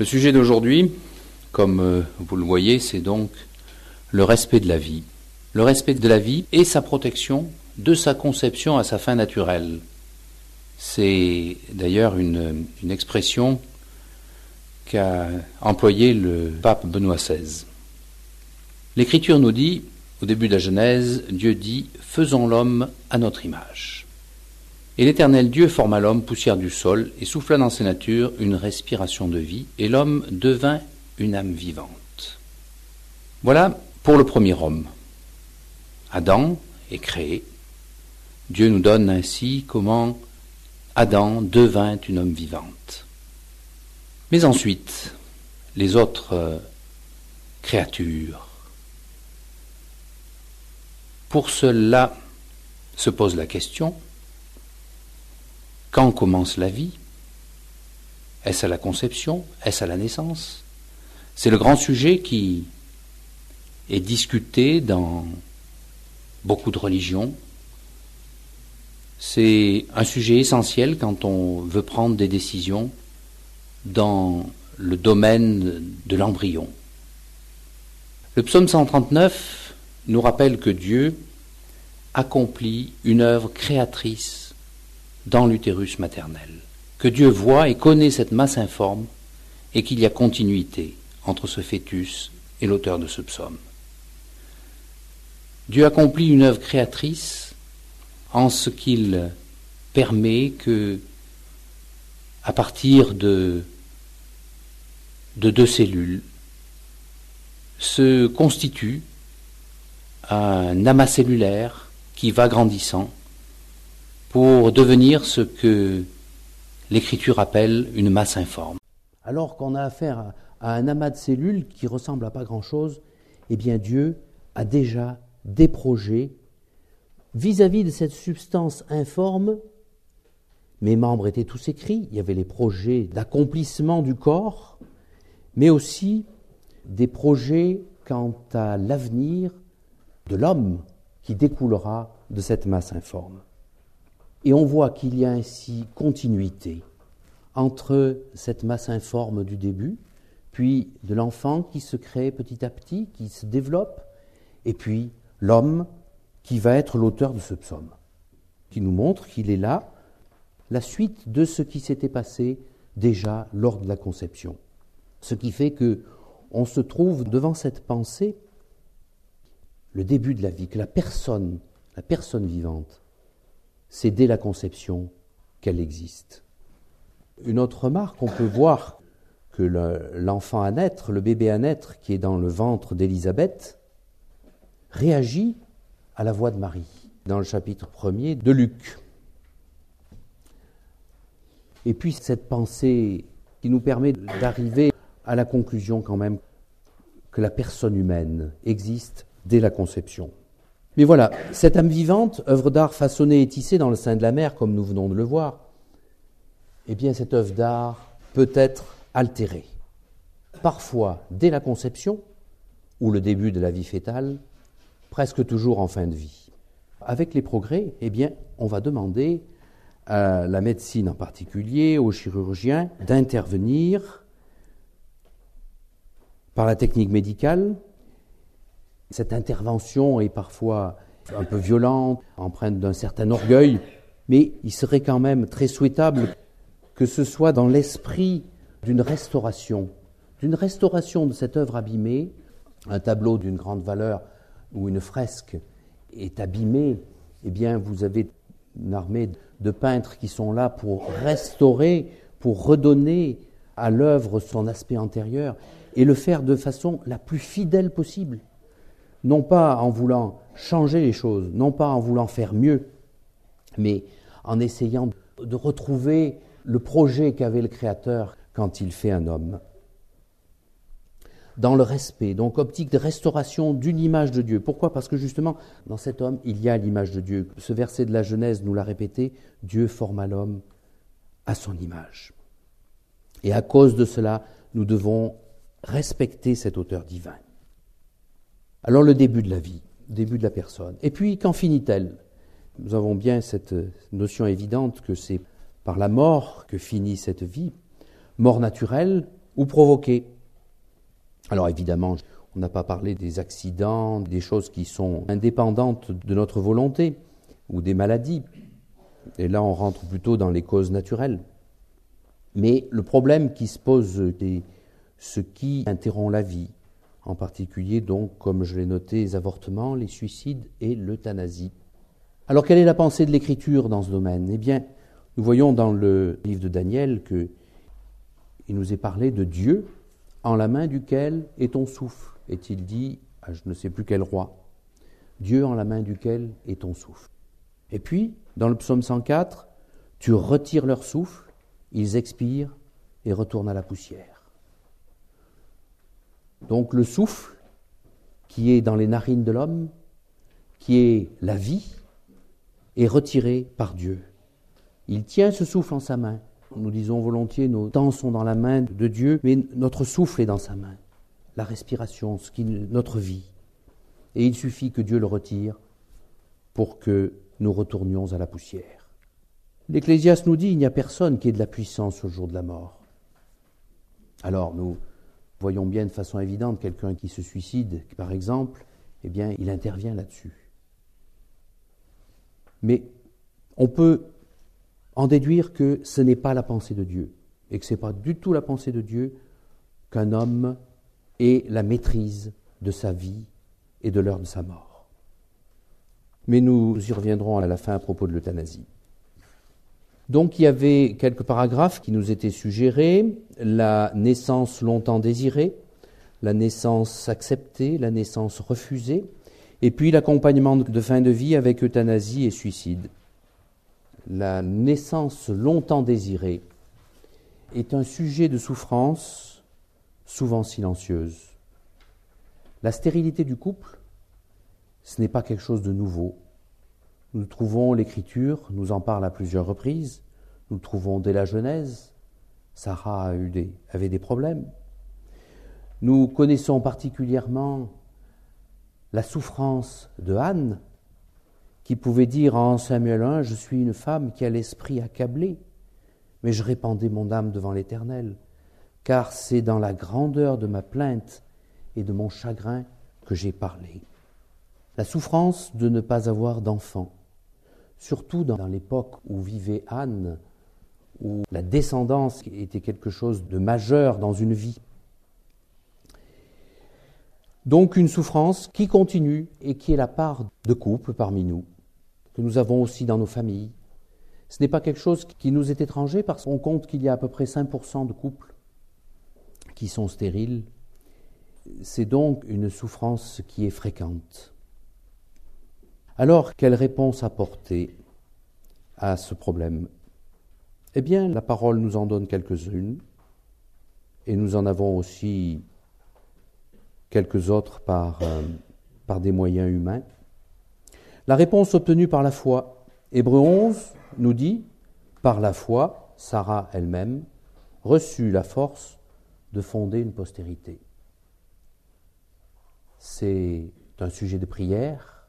Le sujet d'aujourd'hui, comme vous le voyez, c'est donc le respect de la vie. Le respect de la vie et sa protection de sa conception à sa fin naturelle. C'est d'ailleurs une expression qu'a employée le pape Benoît XVI. L'Écriture nous dit, au début de la Genèse, Dieu dit « Faisons l'homme à notre image ». Et l'Éternel Dieu forma l'homme, poussière du sol, et souffla dans ses natures une respiration de vie, et l'homme devint une âme vivante. Voilà pour le premier homme. Adam est créé. Dieu nous donne ainsi comment Adam devint une âme vivante. Mais ensuite, les autres créatures. Pour cela se pose la question, quand commence la vie? Est-ce à la conception? Est-ce à la naissance? C'est le grand sujet qui est discuté dans beaucoup de religions. C'est un sujet essentiel quand on veut prendre des décisions dans le domaine de l'embryon. Le psaume 139 nous rappelle que Dieu accomplit une œuvre créatrice dans l'utérus maternel, que Dieu voit et connaît cette masse informe et qu'il y a continuité entre ce fœtus et l'auteur de ce psaume. Dieu accomplit une œuvre créatrice en ce qu'il permet que, à partir de deux cellules, se constitue un amas cellulaire qui va grandissant pour devenir ce que l'Écriture appelle une masse informe. Alors qu'on a affaire à un amas de cellules qui ressemble à pas grand-chose, eh bien Dieu a déjà des projets vis-à-vis de cette substance informe. Mes membres étaient tous écrits, il y avait les projets d'accomplissement du corps, mais aussi des projets quant à l'avenir de l'homme qui découlera de cette masse informe. Et on voit qu'il y a ainsi continuité entre cette masse informe du début, puis de l'enfant qui se crée petit à petit, qui se développe, et puis l'homme qui va être l'auteur de ce psaume, qui nous montre qu'il est là, la suite de ce qui s'était passé déjà lors de la conception. Ce qui fait qu'on se trouve devant cette pensée, le début de la vie, que la personne vivante, c'est dès la conception qu'elle existe. Une autre remarque, on peut voir que l'enfant à naître, le bébé à naître qui est dans le ventre d'Élisabeth, réagit à la voix de Marie, dans le chapitre 1er de Luc. Et puis cette pensée qui nous permet d'arriver à la conclusion quand même que la personne humaine existe dès la conception. Mais voilà, cette âme vivante, œuvre d'art façonnée et tissée dans le sein de la mère, comme nous venons de le voir, eh bien cette œuvre d'art peut être altérée. Parfois dès la conception, ou le début de la vie fœtale, presque toujours en fin de vie. Avec les progrès, eh bien, on va demander à la médecine en particulier, aux chirurgiens, d'intervenir par la technique médicale. Cette intervention est parfois un peu violente, empreinte d'un certain orgueil, mais il serait quand même très souhaitable que ce soit dans l'esprit d'une restauration de cette œuvre abîmée. Un tableau d'une grande valeur ou une fresque est abîmée, eh bien vous avez une armée de peintres qui sont là pour restaurer, pour redonner à l'œuvre son aspect antérieur et le faire de façon la plus fidèle possible. Non pas en voulant changer les choses, non pas en voulant faire mieux, mais en essayant de retrouver le projet qu'avait le Créateur quand il fait un homme. Dans le respect, donc optique de restauration d'une image de Dieu. Pourquoi ? Parce que justement, dans cet homme, il y a l'image de Dieu. Ce verset de la Genèse nous l'a répété, Dieu forma l'homme à son image. Et à cause de cela, nous devons respecter cet auteur divin. Alors le début de la vie, le début de la personne. Et puis, qu'en finit-elle ? Nous avons bien cette notion évidente que c'est par la mort que finit cette vie. Mort naturelle, ou provoquée. Alors évidemment, on n'a pas parlé des accidents, des choses qui sont indépendantes de notre volonté, ou des maladies. Et là, on rentre plutôt dans les causes naturelles. Mais le problème qui se pose, c'est ce qui interrompt la vie, en particulier, donc, comme je l'ai noté, les avortements, les suicides et l'euthanasie. Alors, quelle est la pensée de l'Écriture dans ce domaine ? Eh bien, nous voyons dans le livre de Daniel qu'il nous est parlé de Dieu, en la main duquel est ton souffle, est-il dit à je ne sais plus quel roi. Dieu en la main duquel est ton souffle. Et puis, dans le psaume 104, tu retires leur souffle, ils expirent et retournent à la poussière. Donc le souffle, qui est dans les narines de l'homme, qui est la vie, est retiré par Dieu. Il tient ce souffle en sa main. Nous disons volontiers, nos temps sont dans la main de Dieu, mais notre souffle est dans sa main. La respiration, notre vie. Et il suffit que Dieu le retire pour que nous retournions à la poussière. L'Ecclésiaste nous dit il n'y a personne qui ait de la puissance au jour de la mort. Alors nous voyons bien de façon évidente quelqu'un qui se suicide, par exemple, eh bien il intervient là-dessus. Mais on peut en déduire que ce n'est pas la pensée de Dieu, et que ce n'est pas du tout la pensée de Dieu qu'un homme ait la maîtrise de sa vie et de l'heure de sa mort. Mais nous y reviendrons à la fin à propos de l'euthanasie. Donc il y avait quelques paragraphes qui nous étaient suggérés, la naissance longtemps désirée, la naissance acceptée, la naissance refusée, et puis l'accompagnement de fin de vie avec euthanasie et suicide. La naissance longtemps désirée est un sujet de souffrance souvent silencieuse. La stérilité du couple, ce n'est pas quelque chose de nouveau. Nous trouvons l'Écriture, nous en parle à plusieurs reprises, nous trouvons dès la Genèse, Sarah avait des problèmes. Nous connaissons particulièrement la souffrance de Anne, qui pouvait dire en Samuel 1, « Je suis une femme qui a l'esprit accablé, mais je répandais mon âme devant l'Éternel, car c'est dans la grandeur de ma plainte et de mon chagrin que j'ai parlé. » La souffrance de ne pas avoir d'enfant, surtout dans l'époque où vivait Anne, où la descendance était quelque chose de majeur dans une vie. Donc une souffrance qui continue et qui est la part de couple parmi nous, que nous avons aussi dans nos familles. Ce n'est pas quelque chose qui nous est étranger parce qu'on compte qu'il y a à peu près 5% de couples qui sont stériles. C'est donc une souffrance qui est fréquente. Alors, quelle réponse apporter à ce problème ? Eh bien, la parole nous en donne quelques-unes, et nous en avons aussi quelques autres par des moyens humains. La réponse obtenue par la foi. Hébreux 11 nous dit, par la foi, Sarah elle-même reçut la force de fonder une postérité. C'est un sujet de prière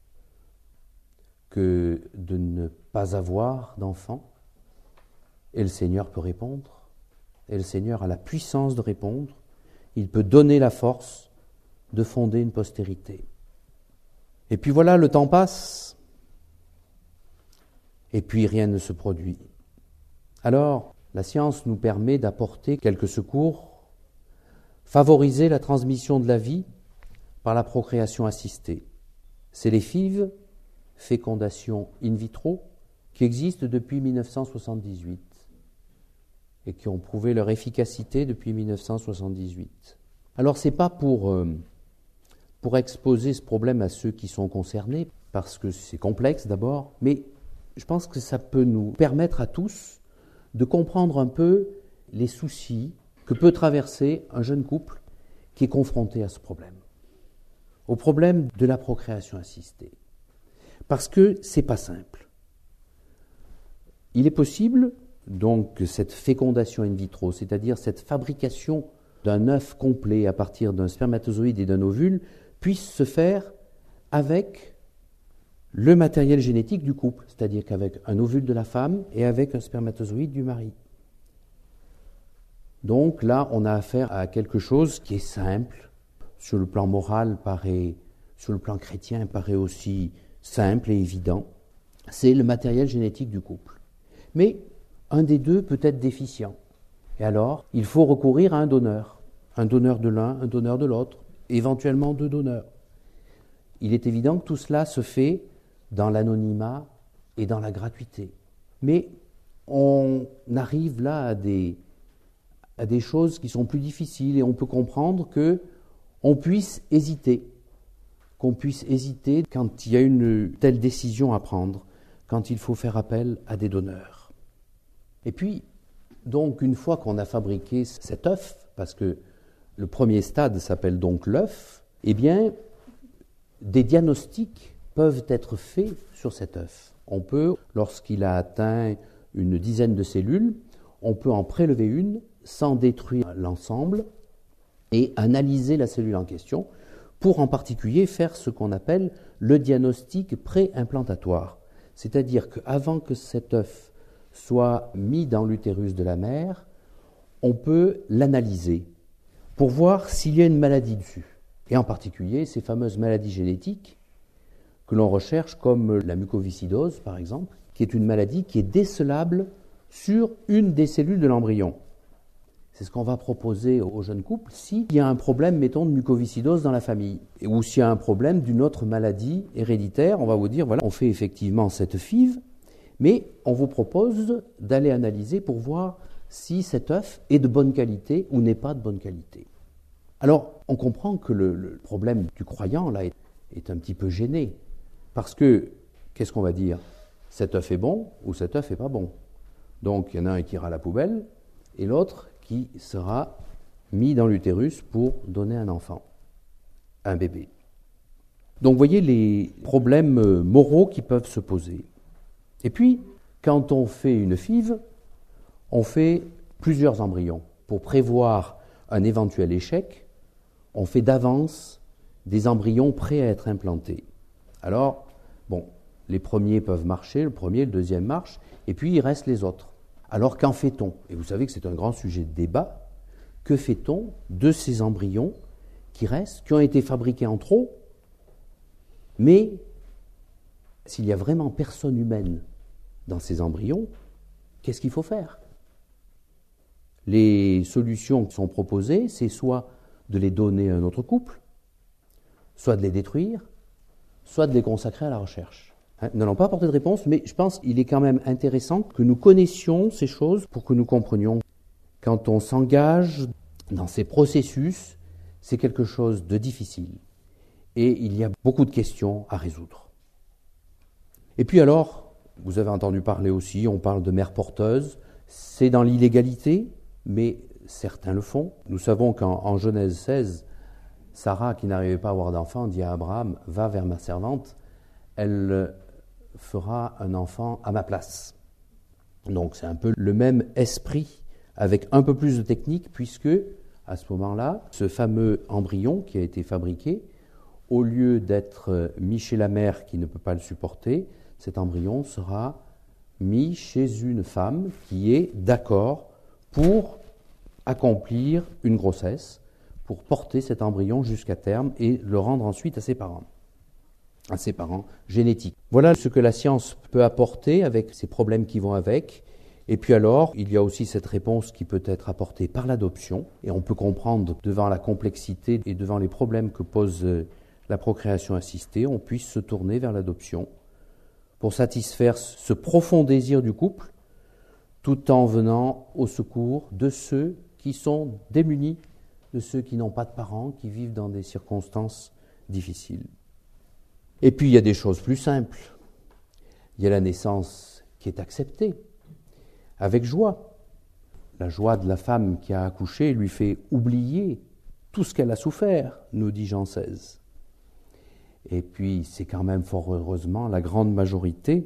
que de ne pas avoir d'enfant, et le Seigneur peut répondre, et le Seigneur a la puissance de répondre, il peut donner la force de fonder une postérité. Et puis voilà, le temps passe, et puis rien ne se produit. Alors, la science nous permet d'apporter quelques secours, favoriser la transmission de la vie par la procréation assistée. C'est les FIV, fécondation in vitro, qui existent depuis 1978 et qui ont prouvé leur efficacité depuis 1978. Alors, ce n'est pas pour exposer ce problème à ceux qui sont concernés, parce que c'est complexe d'abord, mais je pense que ça peut nous permettre à tous de comprendre un peu les soucis que peut traverser un jeune couple qui est confronté à ce problème, au problème de la procréation assistée. Parce que c'est pas simple. Il est possible, donc, que cette fécondation in vitro, c'est-à-dire cette fabrication d'un œuf complet à partir d'un spermatozoïde et d'un ovule, puisse se faire avec le matériel génétique du couple, c'est-à-dire qu'avec un ovule de la femme et avec un spermatozoïde du mari. Donc là, on a affaire à quelque chose qui est simple, sur le plan moral sur le plan chrétien, paraît aussi simple et évident. C'est le matériel génétique du couple. Mais un des deux peut être déficient. Et alors, il faut recourir à un donneur de l'un, un donneur de l'autre, éventuellement 2 donneurs. Il est évident que tout cela se fait dans l'anonymat et dans la gratuité. Mais on arrive là à des choses qui sont plus difficiles et on peut comprendre qu'on puisse hésiter quand il y a une telle décision à prendre, quand il faut faire appel à des donneurs. Et puis, donc, une fois qu'on a fabriqué cet œuf, parce que le premier stade s'appelle donc l'œuf, eh bien, des diagnostics peuvent être faits sur cet œuf. On peut, lorsqu'il a atteint une dizaine de cellules, on peut en prélever une sans détruire l'ensemble et analyser la cellule en question pour en particulier faire ce qu'on appelle le diagnostic pré-implantatoire. C'est-à-dire qu'avant que cet œuf soit mis dans l'utérus de la mère, on peut l'analyser pour voir s'il y a une maladie dessus. Et en particulier ces fameuses maladies génétiques que l'on recherche comme la mucoviscidose par exemple, qui est une maladie qui est décelable sur une des cellules de l'embryon. C'est ce qu'on va proposer aux jeunes couples s'il y a un problème, mettons, de mucoviscidose dans la famille, ou s'il y a un problème d'une autre maladie héréditaire, on va vous dire, voilà, on fait effectivement cette FIV, mais on vous propose d'aller analyser pour voir si cet œuf est de bonne qualité ou n'est pas de bonne qualité. Alors, on comprend que le problème du croyant, là, est un petit peu gêné, parce que, qu'est-ce qu'on va dire ? Cet œuf est bon ou cet œuf n'est pas bon. Donc, il y en a un qui ira à la poubelle, et l'autre qui sera mis dans l'utérus pour donner un enfant, un bébé. Donc, vous voyez les problèmes moraux qui peuvent se poser. Et puis, quand on fait une FIV, on fait plusieurs embryons. Pour prévoir un éventuel échec, on fait d'avance des embryons prêts à être implantés. Alors, bon, les premiers peuvent marcher, le premier, le deuxième marche, et puis il reste les autres. Alors qu'en fait-on ? Et vous savez que c'est un grand sujet de débat. Que fait-on de ces embryons qui restent, qui ont été fabriqués en trop, mais s'il n'y a vraiment personne humaine dans ces embryons, qu'est-ce qu'il faut faire ? Les solutions qui sont proposées, c'est soit de les donner à un autre couple, soit de les détruire, soit de les consacrer à la recherche. Nous n'allons pas apporter de réponse, mais je pense qu'il est quand même intéressant que nous connaissions ces choses pour que nous comprenions. Quand on s'engage dans ces processus, c'est quelque chose de difficile. Et il y a beaucoup de questions à résoudre. Et puis alors, vous avez entendu parler aussi, on parle de mères porteuses. C'est dans l'illégalité, mais certains le font. Nous savons qu'en Genèse 16, Sarah, qui n'arrivait pas à avoir d'enfant, dit à Abraham, « Va vers ma servante, elle fera un enfant à ma place. » Donc c'est un peu le même esprit, avec un peu plus de technique, puisque à ce moment-là, ce fameux embryon qui a été fabriqué, au lieu d'être mis chez la mère qui ne peut pas le supporter, cet embryon sera mis chez une femme qui est d'accord pour accomplir une grossesse, pour porter cet embryon jusqu'à terme et le rendre ensuite à ses parents génétiques. Voilà ce que la science peut apporter avec ces problèmes qui vont avec. Et puis alors, il y a aussi cette réponse qui peut être apportée par l'adoption. Et on peut comprendre, devant la complexité et devant les problèmes que pose la procréation assistée, on puisse se tourner vers l'adoption pour satisfaire ce profond désir du couple, tout en venant au secours de ceux qui sont démunis, de ceux qui n'ont pas de parents, qui vivent dans des circonstances difficiles. Et puis il y a des choses plus simples. Il y a la naissance qui est acceptée, avec joie. La joie de la femme qui a accouché lui fait oublier tout ce qu'elle a souffert, nous dit Jean XVI. Et puis c'est quand même fort heureusement la grande majorité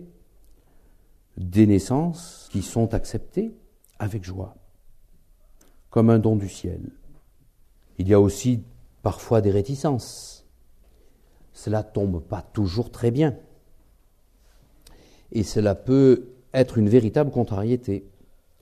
des naissances qui sont acceptées avec joie, comme un don du ciel. Il y a aussi parfois des réticences. Cela tombe pas toujours très bien. Et cela peut être une véritable contrariété.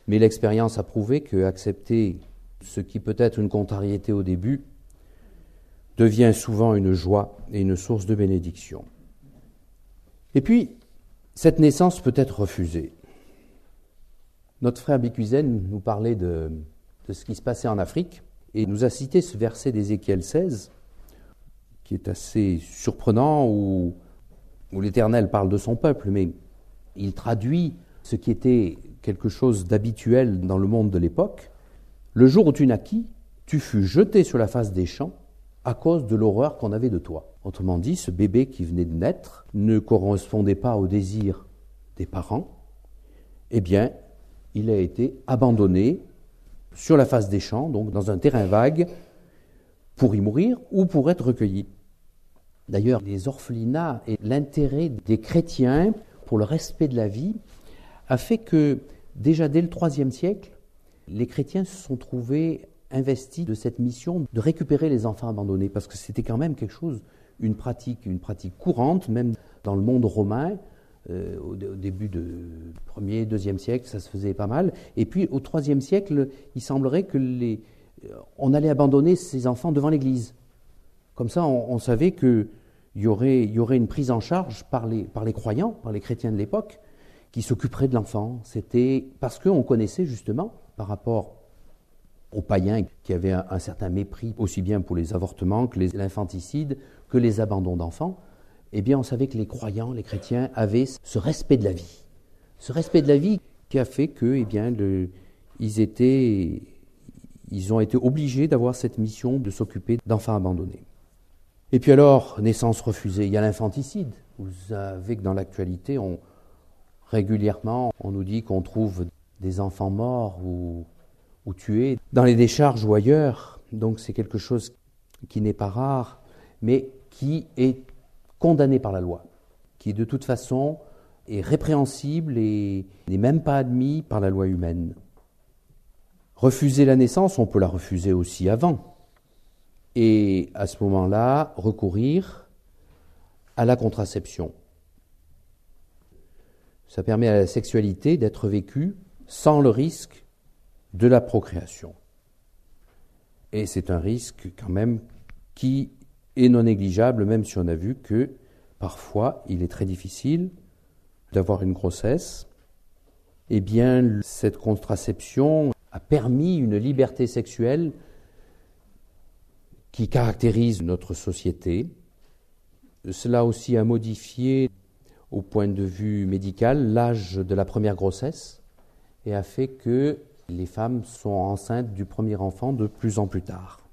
Mais l'expérience a prouvé qu'accepter ce qui peut être une contrariété au début devient souvent une joie et une source de bénédiction. Et puis, cette naissance peut être refusée. Notre frère Bicuizen nous parlait de ce qui se passait en Afrique et nous a cité ce verset d'Ézéchiel 16 qui est assez surprenant où l'Éternel parle de son peuple, mais il traduit ce qui était quelque chose d'habituel dans le monde de l'époque. Le jour où tu naquis, tu fus jeté sur la face des champs à cause de l'horreur qu'on avait de toi. Autrement dit, ce bébé qui venait de naître ne correspondait pas au désir des parents. Eh bien, il a été abandonné sur la face des champs, donc dans un terrain vague, pour y mourir ou pour être recueilli. D'ailleurs, les orphelinats et l'intérêt des chrétiens pour le respect de la vie a fait que, déjà dès le IIIe siècle, les chrétiens se sont trouvés investis de cette mission de récupérer les enfants abandonnés, parce que c'était quand même quelque chose, une pratique courante, même dans le monde romain. Au début du 1er, 2e siècle, ça se faisait pas mal. Et puis au IIIe siècle, il semblerait que on allait abandonner ces enfants devant l'église. Comme ça, on savait qu'il y aurait une prise en charge par les croyants, par les chrétiens de l'époque, qui s'occuperaient de l'enfant. C'était parce qu'on connaissait justement, par rapport aux païens qui avaient un certain mépris, aussi bien pour les avortements que l'infanticide, que les abandons d'enfants, eh bien on savait que les croyants, les chrétiens, avaient ce respect de la vie. Ce respect de la vie qui a fait que, eh bien, ils ont été obligés d'avoir cette mission de s'occuper d'enfants abandonnés. Et puis alors, naissance refusée, il y a l'infanticide. Vous savez que dans l'actualité, régulièrement, on nous dit qu'on trouve des enfants morts ou tués dans les décharges ou ailleurs. Donc c'est quelque chose qui n'est pas rare, mais qui est condamné par la loi, qui de toute façon est répréhensible et n'est même pas admis par la loi humaine. Refuser la naissance, on peut la refuser aussi avant. Et à ce moment-là, recourir à la contraception. Ça permet à la sexualité d'être vécue sans le risque de la procréation. Et c'est un risque quand même qui est non négligeable, même si on a vu que parfois il est très difficile d'avoir une grossesse. Eh bien, cette contraception a permis une liberté sexuelle qui caractérise notre société. Cela aussi a modifié, au point de vue médical, l'âge de la première grossesse et a fait que les femmes sont enceintes du premier enfant de plus en plus tard.